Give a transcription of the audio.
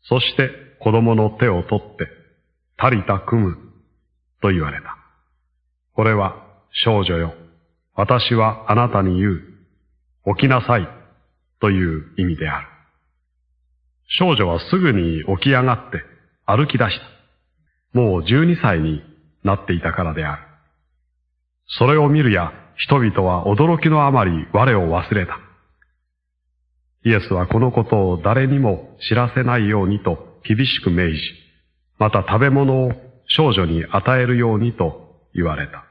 そして子供の手を取って、タリタクムと言われた。これは、少女よ、私はあなたに言う、起きなさいという意味である。少女はすぐに起き上がって歩き出した。もう12歳になっていたからである。それを見るや人々は驚きのあまり我を忘れた。イエスはこのことを誰にも知らせないようにと厳しく命じ、また食べ物を少女に与えるようにと言われた。